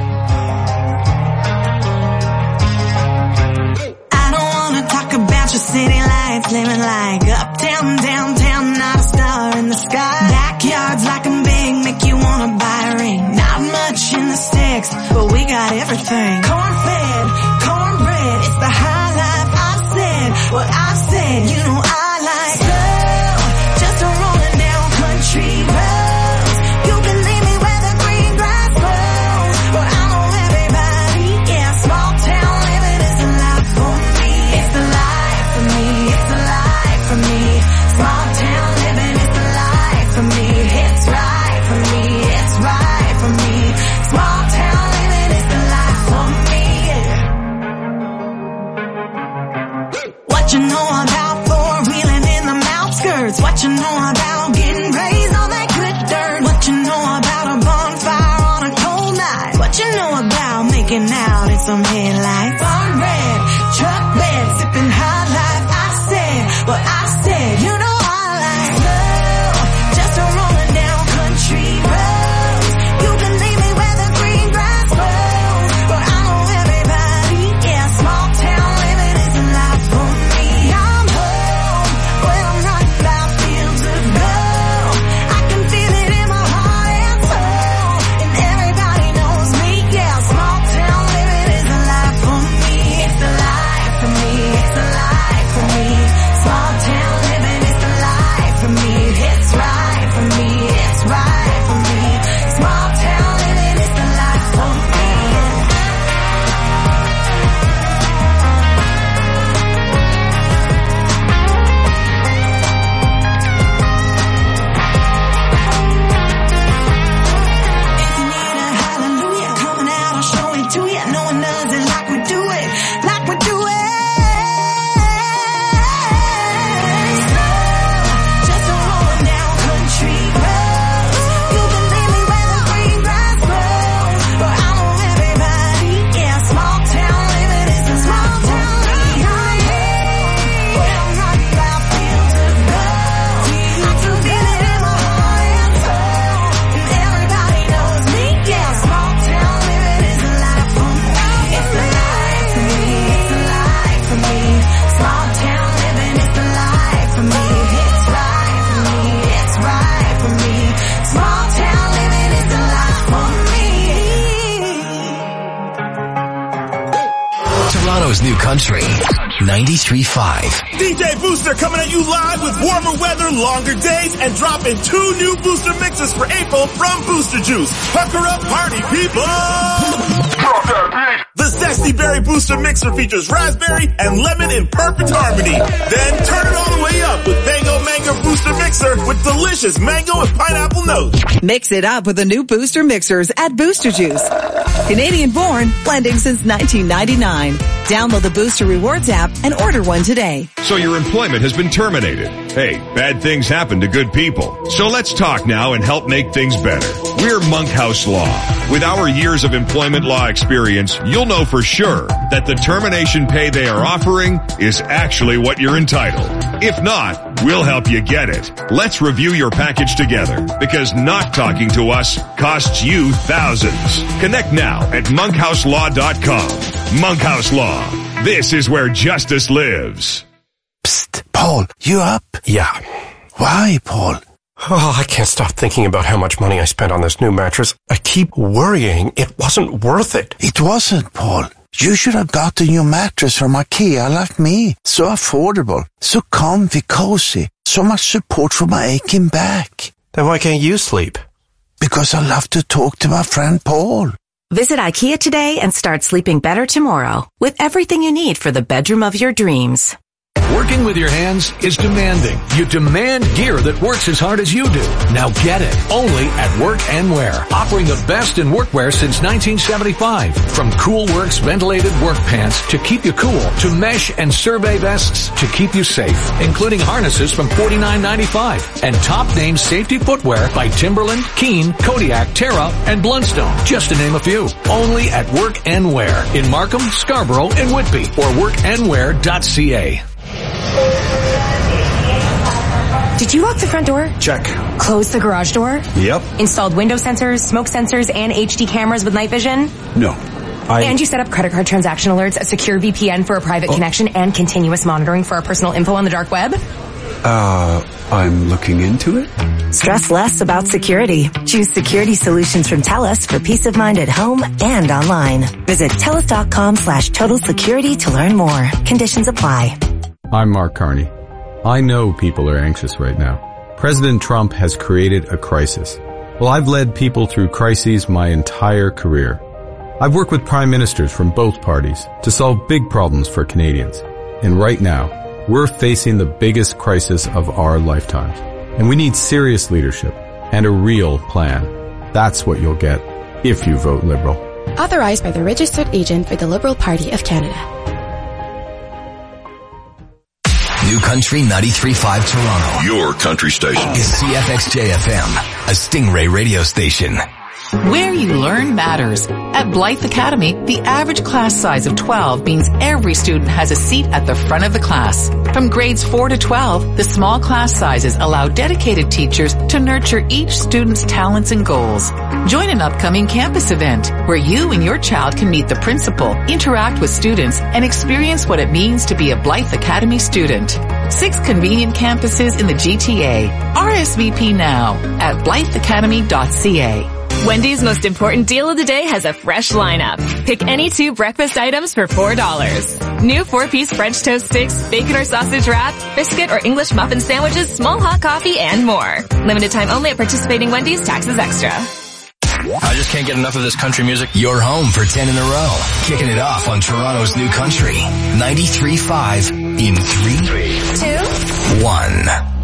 I don't wanna talk about your city lights, living like uptown, downtown, not a star in the sky. Backyards like I'm big, make you wanna buy a ring. Not much in the sticks, but we got everything. Corn-fed, cornbread, it's the high life. I said what I said, you know I like slow, just a rolling down country roads. You can leave me where the green grass grows, but I know everybody, yeah, small town living is the life for me. It's the life for me, it's the life for me. Small town living is the life for me. It's right for me, it's right for me. Small town living is the life for me, yeah. What you know about four-wheeling in the outskirts? What you know about getting raised on that good dirt? What you know about a bonfire on a cold night? What you know about making out in some headlights? Farm bread, truck bed, sipping high life. I said what I said, you know I like slow, just a rolling down country roads. You can leave me where the green grass grows, but I know everybody, yeah, small town living is a life for me. I'm home, when I'm riding by fields of gold. I can feel it in my heart and soul, and everybody knows me, yeah, small town living is a life for me. It's the life for me, it's the life for me. Small town living is the life for me. It's right for me, it's right for me. Small town living is the life for me. If you need a hallelujah coming out, I'll show it to you. No one does it like we do it, like we do it. Just a rolling down country roads. You can leave me where the green grass grows, but I know everybody, yeah, small town living is a small town living. I'm home, when I'm riding by fields of gold. I can feel it in my heart and soul, and everybody knows me, yeah, small town living is a life for me. It's the life for me, it's the life for me. Small town living is the life for me. It's right for me, it's right for me. Small town living is the life for me. Toronto's New Country 93.5. DJ Booster coming at you live with warmer weather, longer days, and dropping 2 new booster mixes for April from Booster Juice. Pucker up, party people! Drop that beat! The Zesty Berry Booster Mixer features raspberry and lemon in perfect harmony. Then turn it all the way up with Mango Booster Mixer with delicious mango and pineapple notes. Mix it up with the new Booster Mixers at Booster Juice. Canadian born, blending since 1999. Download the Booster Rewards app and order one today. So your employment has been terminated. Hey, bad things happen to good people. So let's talk now and help make things better. We're Monkhouse Law. With our years of employment law experience, you'll know for sure that the termination pay they are offering is actually what you're entitled. If not, we'll help you get it. Let's review your package together, because not talking to us costs you thousands. Connect now at monkhouselaw.com. Monkhouse Law. This is where justice lives. Psst, Paul, you up? Yeah. Why, Paul? Oh, I can't stop thinking about how much money I spent on this new mattress. I keep worrying it wasn't worth it. It wasn't, Paul. You should have got a new mattress from IKEA like me. So affordable, so comfy, cozy, so much support for my aching back. Then why can't you sleep? Because I love to talk to my friend Paul. Visit IKEA today and start sleeping better tomorrow with everything you need for the bedroom of your dreams. Working with your hands is demanding. You demand gear that works as hard as you do. Now get it. Only at Work and Wear. Offering the best in workwear since 1975. From Cool Works ventilated work pants to keep you cool, to mesh and survey vests to keep you safe, including harnesses from $49.95 and top name safety footwear by Timberland, Keen, Kodiak, Terra, and Blundstone, just to name a few. Only at Work and Wear in Markham, Scarborough, and Whitby, or workandwear.ca. Did you lock the front door? Check. Close the garage door? Yep. Installed window sensors, smoke sensors, and HD cameras with night vision? No. And you set up credit card transaction alerts, a secure VPN for a private connection, and continuous monitoring for our personal info on the dark web? I'm looking into it. Stress less about security. Choose security solutions from TELUS for peace of mind at home and online. Visit TELUS.com/total security to learn more. Conditions apply. I'm Mark Carney. I know people are anxious right now. President Trump has created a crisis. Well, I've led people through crises my entire career. I've worked with prime ministers from both parties to solve big problems for Canadians. And right now, we're facing the biggest crisis of our lifetimes. And we need serious leadership and a real plan. That's what you'll get if you vote Liberal. Authorized by the Registered Agent for the Liberal Party of Canada. New Country 93.5 Toronto. Your country station. Is CFXJ-FM, a Stingray radio station. Where you learn matters. At Blythe Academy, the average class size of 12 means every student has a seat at the front of the class. From grades 4 to 12, the small class sizes allow dedicated teachers to nurture each student's talents and goals. Join an upcoming campus event where you and your child can meet the principal, interact with students, and experience what it means to be a Blythe Academy student. 6 convenient campuses in the GTA. RSVP now at blytheacademy.ca. Wendy's most important deal of the day has a fresh lineup. Pick any 2 breakfast items for $4. New 4-piece French toast sticks, bacon or sausage wrap, biscuit or English muffin sandwiches, small hot coffee, and more. Limited time only at participating Wendy's. Taxes extra. I just can't get enough of this country music. You're home for 10 in a row. Kicking it off on Toronto's New Country. 93.5 in 3, 2, 1.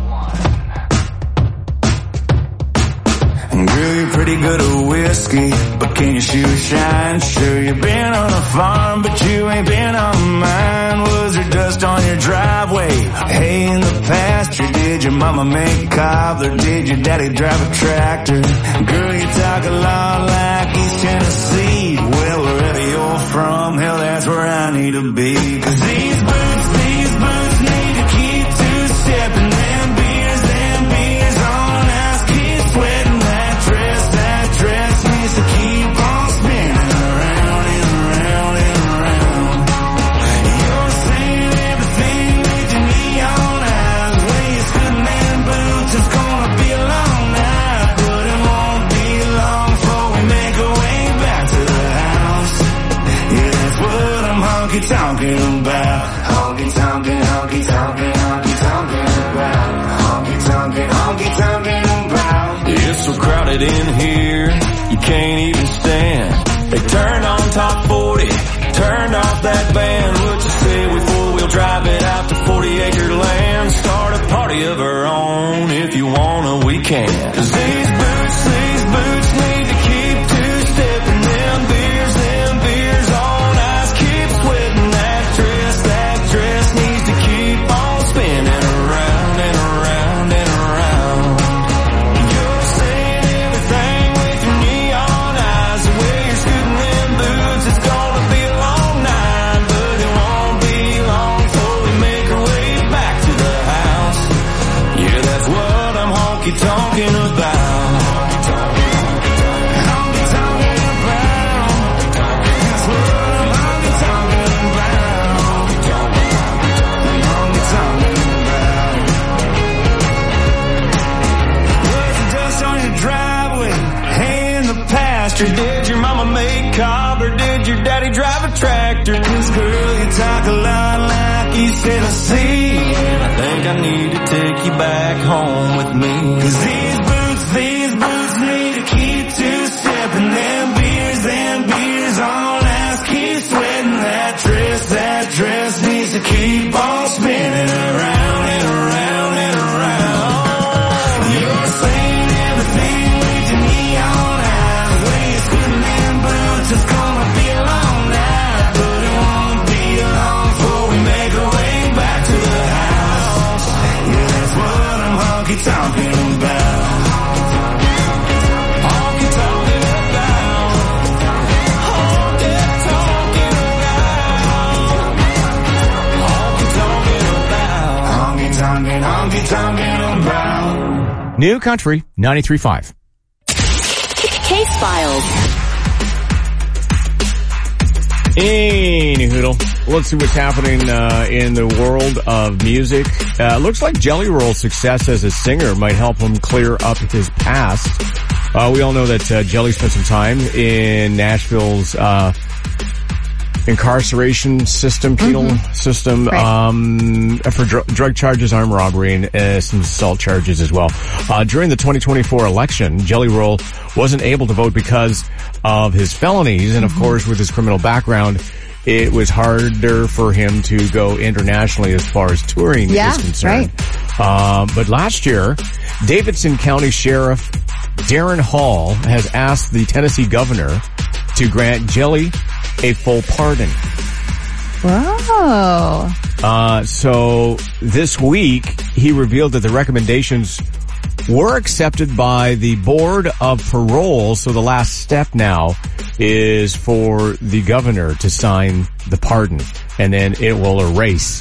Girl, you're pretty good at whiskey, but can your shoes shine? Sure, you've been on a farm, but you ain't been on mine. Was there dust on your driveway? Hay in the pasture? Did your mama make cobbler? Did your daddy drive a tractor? Girl, you talk a lot like East Tennessee. Well, wherever you're from, hell, that's where I need to be. 'Cause these boots need to keep 2-stepping. Them beers on ice, keep sweating. That dress needs to keep on spinning around and around and around. You're saying everything with your neon eyes. Way you sitting in boots, it's gonna be a long night, but it won't be long before we make our way back to the house. Yeah, that's what I'm honky-tonking about. Honky-tonking, honky-tonking, honky-tonking about. Honky-tonking, honky-tonking about. It's so crowded in here, you can't even stand. They turned on top 40, turned off that band. What you say we four-wheel drive it out to 40-acre land? Start a party of our own. If you wanna, we can. 'Cause these boots need to keep two-stepping. Them beers on ice keep sweating. That dress needs to keep on spinning around and around and around. You're saying everything with your neon eyes. The way you're scooting them boots, it's gonna be a long night, but it won't be long before we make our way back to the house. Yeah, that's what I'm honky-tonking about. Did your mama make cob or did your daddy drive a tractor? 'Cause girl, you talk a lot like East Tennessee, and I think I need to take you back home with me. 'Cause these boots need to keep two-stepping. Them beers on ice keep sweating. That dress needs to keep on spinning around and around and around. You're saying everything with your neon eyes. The way you're scooting them boots, it's gonna be a long night, but it won't be long before we make our way back to the house. Yeah, that's what I'm honky-tonking about. Honky-tonking about. Honky-tonking about. Honky-tonking about. New Country 93.5. Case Files. Hey, Hoodle. Let's see what's happening in the world of music. Looks like Jelly Roll's success as a singer might help him clear up his past. We all know that Jelly spent some time in Nashville's incarceration system, penal system, for drug charges, armed robbery, and some assault charges as well. During the 2024 election, Jelly Roll wasn't able to vote because of his felonies, and of course, with his criminal background, it was harder for him to go internationally as far as touring is concerned. But last year, Davidson County Sheriff Darren Hall has asked the Tennessee governor to grant Jelly a full pardon. Whoa. So this week, he revealed that the recommendations were accepted by the Board of Parole. So the last step now is for the governor to sign the pardon, and then it will erase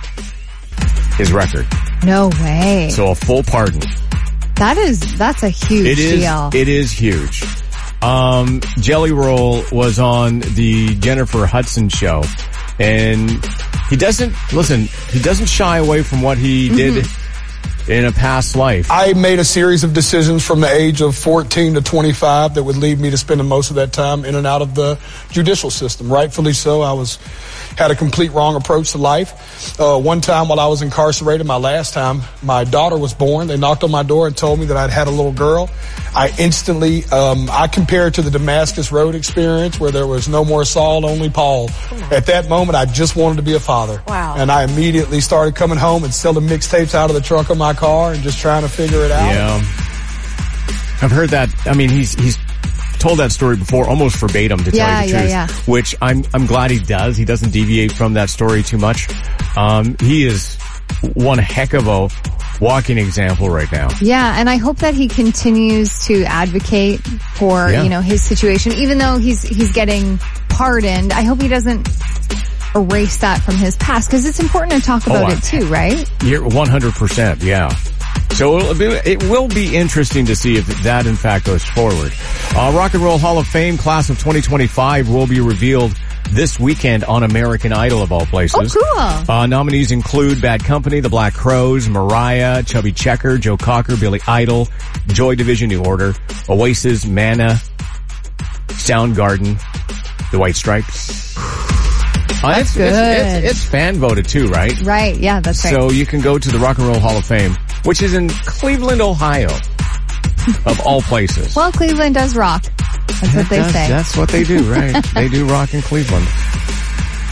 his record. No way. So a full pardon. That's a huge deal. It is huge. Jelly Roll was on the Jennifer Hudson show, and he doesn't shy away from what he did in a past life. I made a series of decisions from the age of 14 to 25 that would lead me to spending most of that time in and out of the judicial system. Rightfully so. I had a complete wrong approach to life. One time while I was incarcerated, my last time, my daughter was born. They knocked on my door and told me that I'd had a little girl. I instantly, I compare it to the Damascus Road experience where there was no more Saul, only Paul. At that moment, I just wanted to be a father. Wow. And I immediately started coming home and selling mixtapes out of the trunk of my car and just trying to figure it out. Yeah. I've heard that. I mean, he's told that story before, almost verbatim, to tell you the truth. Which I'm glad he does. He doesn't deviate from that story too much. He is one heck of a walking example right now. Yeah, and I hope that he continues to advocate for, his situation. Even though he's getting pardoned, I hope he doesn't erase that from his past, because it's important to talk about it too, right? You're 100%, yeah. So it will be interesting to see if that in fact goes forward. Rock and Roll Hall of Fame class of 2025 will be revealed this weekend on American Idol, of all places. Oh, cool. Nominees include Bad Company, The Black Crowes, Mariah, Chubby Checker, Joe Cocker, Billy Idol, Joy Division, New Order, Oasis, Mana, Soundgarden, The White Stripes. That's good. It's fan voted too, right? Right, yeah, that's right. So you can go to the Rock and Roll Hall of Fame, which is in Cleveland, Ohio, of all places. Well, Cleveland does rock. That's what they say. That's what they do, right? They do rock in Cleveland.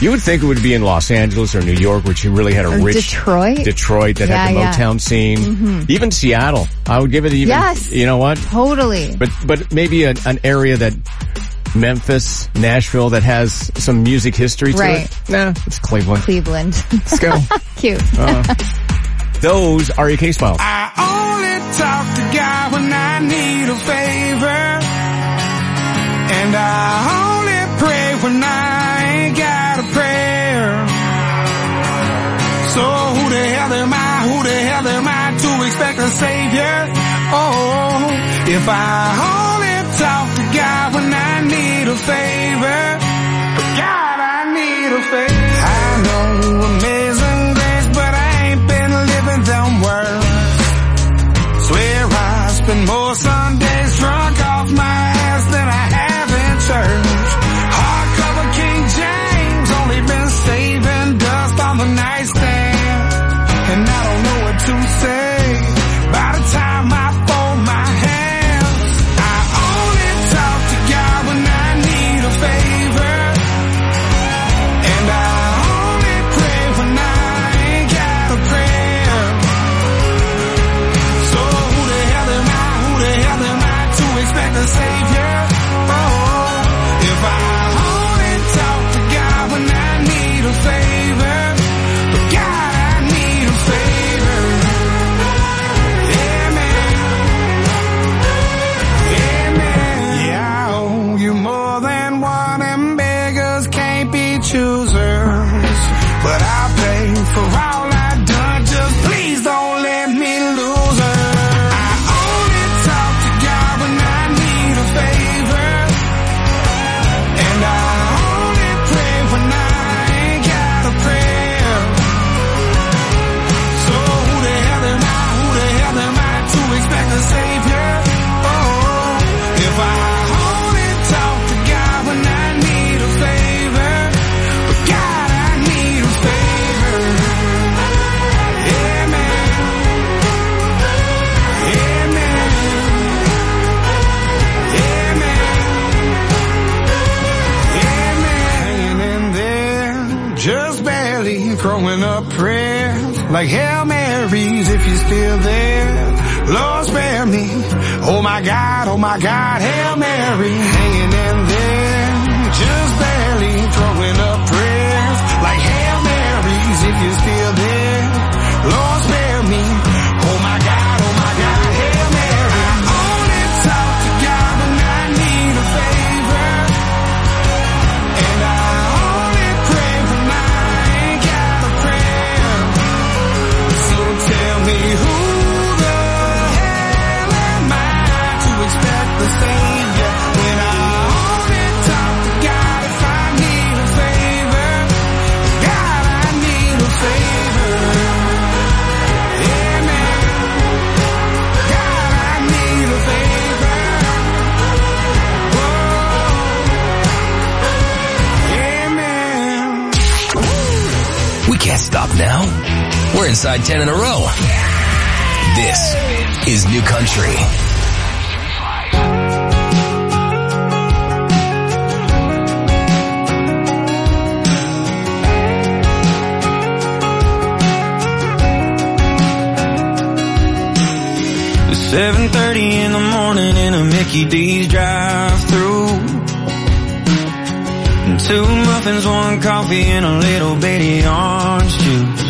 You would think it would be in Los Angeles or New York, which you really had a rich Detroit that had the Motown scene. Mm-hmm. Even Seattle. I would give it you know what? Totally. But maybe an area that Memphis, Nashville that has some music history to it. Nah, it's Cleveland. Let's go. Cute. Those are your case files. I only talk to God when I need a favor. And I only pray when I ain't got a prayer. So who the hell am I to expect a savior? Oh, if I only talk to God when I need a favor. God, I need a favor. I know amazing grace, but I ain't been living them words. Swear I spend more Sundays drunk off my ass than I have in church. Hardcover King James, only been saving dust on the nightstand. And I don't know what to say by the time I fold my hands. I only talk to God when I need a favor. And I only pray when I ain't got a prayer. So who the hell am I to expect a savior? Oh, if I only talk to God when I need a favor. But God, I need a favor. Yeah, man. Yeah, man. Yeah, I owe you more than one, and beggars can't be choosers. But I'll pay for all I've done, just please don't let me lose her. I only talk to God when I need a favor. And I only pray when I ain't got a prayer. So who the hell am I to expect a savior? Oh, if I only talk to God when I need a favor. But God, I need a favor. Yeah, man. Yeah, man. Yeah, man. Yeah, man. Hanging in there, just barely throwing up prayers like Hail Marys if you're still there. Lord, spare me. Oh my God, Hail Mary. Hanging in there, just barely throwing up prayers like Hail Marys if you're still there. Lord, spare me. Oh my God, Hail Mary. I only talk to God when I need a favor. And I only pray when I ain't got a prayer. So tell me who the hell am I to expect the savior when I only talk to God if I need a favor. God, I need a favor. Yeah, man. God, I need a favor. Whoa. Yeah, man. We can't stop now. We're inside 10 in a row. This is New Country. It's 7:30 in the morning in a Mickey D's drive-thru. And 2 muffins, 1 coffee, and a little bitty orange juice.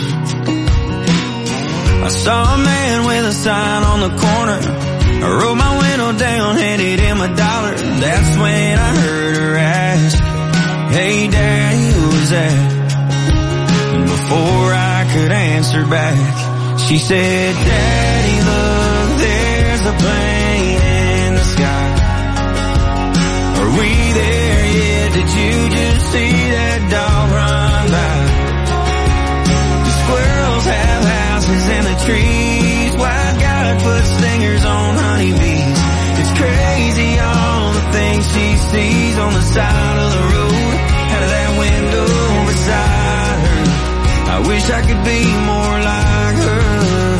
I saw a man with a sign on the corner. I rolled my window down, handed him $1. That's when I heard her ask, "Hey, Daddy, who's that?" And before I could answer back, she said, "Daddy, look, there's a plane in the sky. Are we there yet? Did you just see that dog run by? The squirrels have houses in the trees. White God puts stingers on honeybees. It's crazy all the things she sees on the side of the road, out of that window beside her. I wish I could be more like her.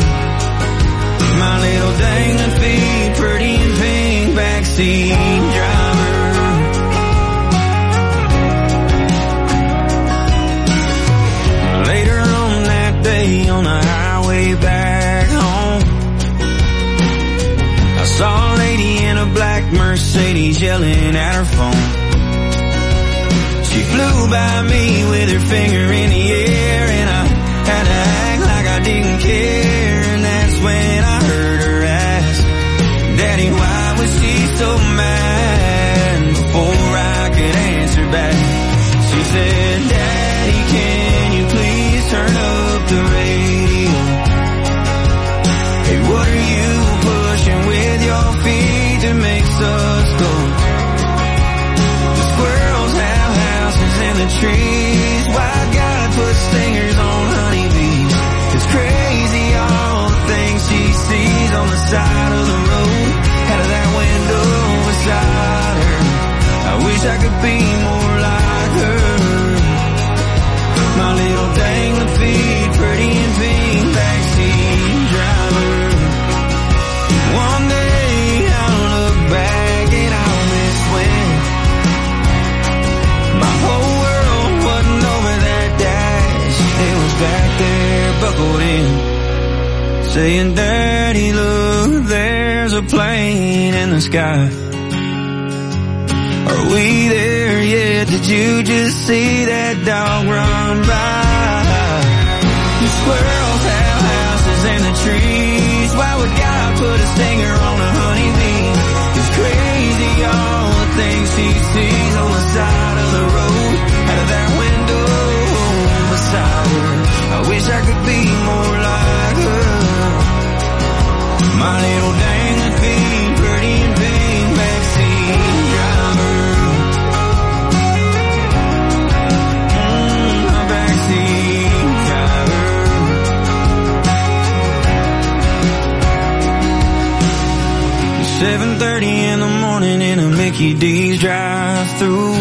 My little dangling feet, pretty and pink, backseat driver." Mercedes yelling at her phone. She flew by me with her finger in the air, and I had to act like I didn't care. And that's when I heard her ask, Daddy, why was she so mad? Before I could answer back, she said, Daddy, can you please turn up the radio? Hey, what are you pushing with your feet that makes us go? The squirrels have houses in the trees. Why God put stingers on honeybees? It's crazy all the things she sees on the side of the road, out of that window beside her. I wish I could be more like her. My little dangling feet, pretty and pink, backseat driver. One day I'll look back and I'll miss when my whole world wasn't over that dash. It was back there buckled in, saying, Daddy, look, there's a plane in the sky. Are we there yet? Did you just see that dog run by? The squirrels have houses in the trees. Why would God put a stinger on a honeybee? It's crazy all the things she sees on the side of the road, out of that window beside her. I wish I could be more like her. My little dangling feet, pretty and pink, backseat driver. My backseat driver. 7:30 in the morning in a Mickey D's drive-thru.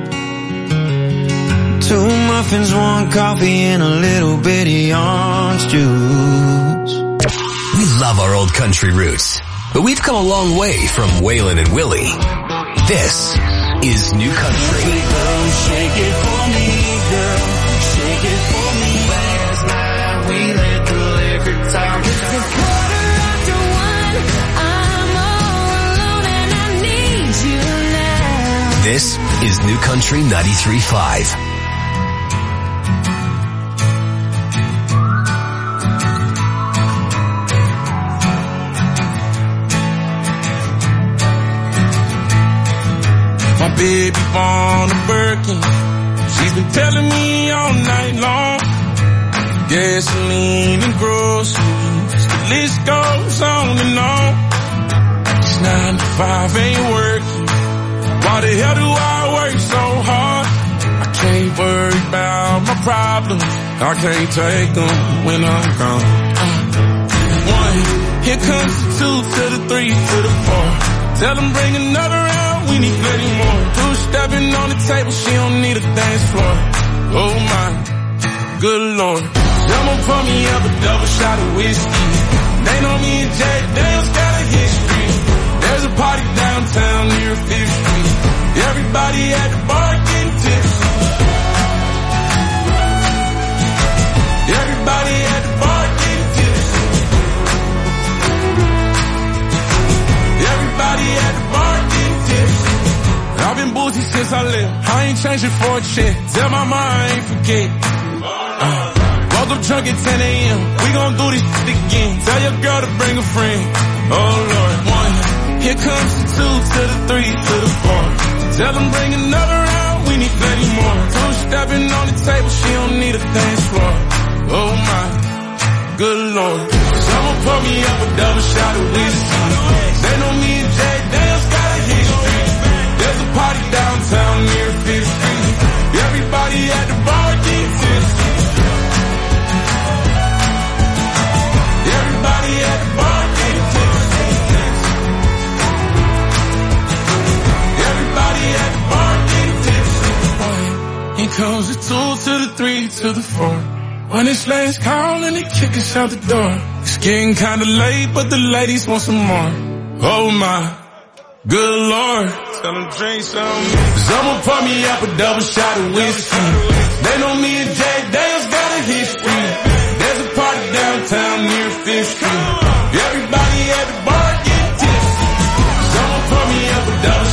2 muffins, 1 coffee, and a little bitty orange juice. We love our old country roots, but we've come a long way from Waylon and Willie. This is New Country. Shake it for me, girl. Shake it for me. Last night we let the liquor talk. It's 1:15. I'm all alone and I need you now. This is New Country 93.5. Baby born a Birkin, she's been telling me all night long. Gasoline and groceries, the list goes on and on. This 9 to 5 ain't working. Why the hell do I work so hard? I can't worry about my problems, I can't take them when I'm gone. 1, here comes the 2 to the 3 to the 4. Tell them bring another round, we need plenty more. 2 stepping on the table, she don't need a dance floor. Oh my, good Lord. Someone pour me up a double shot of whiskey. They know me and Jay Dale's got a history. There's a party downtown near 5th Street. Everybody at the bar getting tipsy. Everybody at the bar getting tipsy. Everybody at the bar getting tipsy. I've been boozy since I left. I ain't changing for a check. Tell my mom I ain't forget. Woke up drunk at 10 a.m. We gon' do this shit again. Tell your girl to bring a friend. Oh Lord. 1, here comes the 2 to the 3 to the 4. Tell them bring another round, we need plenty more. 2 stepping on the table, she don't need a dance floor. Oh my, good Lord. Someone pour me up a double shot of whiskey. They know me and Jay Dale's got a history. There's a party downtown near 5th Street. Everybody at the bar getting tipsy. Everybody at the bar getting tipsy. Everybody at the bar getting tipsy. Here comes the 2 to the 3 to the 4. When it's last call and they kick us out the door. It's getting kinda late, but the ladies want some more. Oh my, good Lord. Tell them drink some. Someone pour me up a double shot of whiskey. They know me and Jay Dale's got a history. There's a party downtown near 5th Street. Everybody at the bar getting tipsy. Someone pour me up a double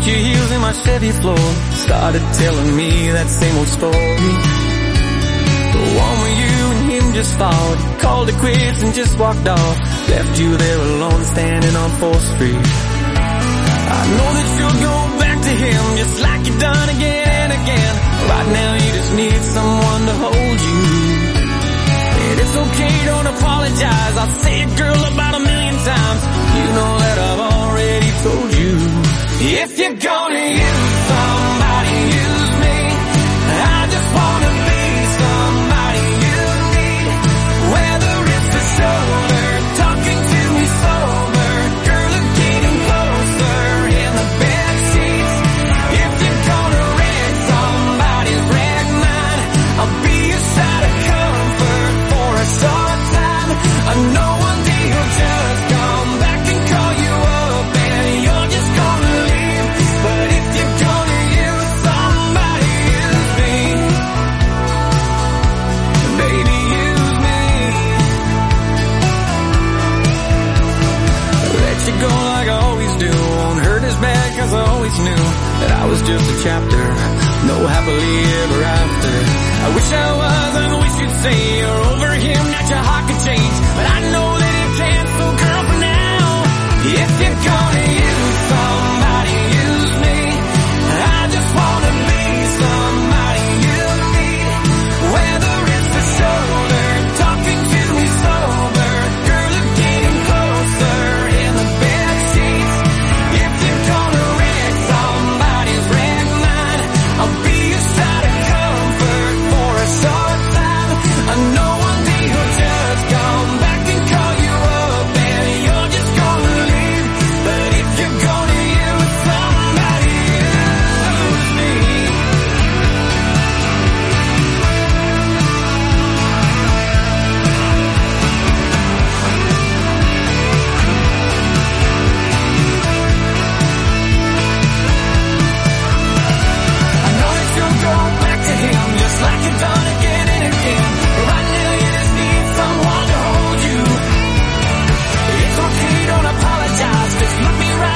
your heels in my Chevy floor. Started telling me that same old story. The one where you and him just fought, called it quits and just walked off. Left you there alone standing on 4th Street. I know that you'll go back to him just like you've done again and again. Right now you just need someone to hold you. And it's okay, don't apologize. I'll say it, girl, about 1,000,000 times. You know that I've already told you. If you're gonna use somebody, use me. I just wanna be somebody you need. Whether it's a shoulder, talking to me sober, girl, I'm getting closer in the bed sheets. If you're gonna rent somebody's wreck mine, I'll be a shot of comfort for a short time. I know one day he'll just come back and call you up and you're just gonna leave. But if you're gonna use somebody, use me. Baby, use me. Let you go like I always do. Won't hurt as bad cause I always knew that I was just a chapter. No happily ever after. I wish I was, I wish you'd say you're over him, that your heart could change. But I know that it can't, so girl, for now, if you're gonna